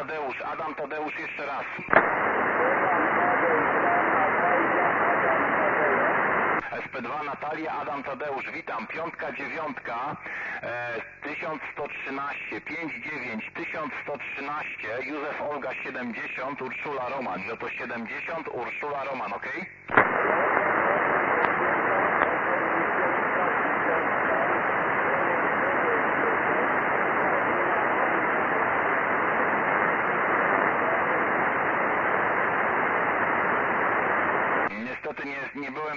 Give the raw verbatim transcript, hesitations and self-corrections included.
Tadeusz, Adam Tadeusz jeszcze raz. S P dwa Natalia, Adam Tadeusz, witam, piątka, dziewiątka, e, tysiąc sto trzynaście, pięć dziewięć, tysiąc sto trzynaście, Józef Olga siedemdziesiąt, Urszula Roman, no to siedemdziesiąt, Urszula Roman, ok?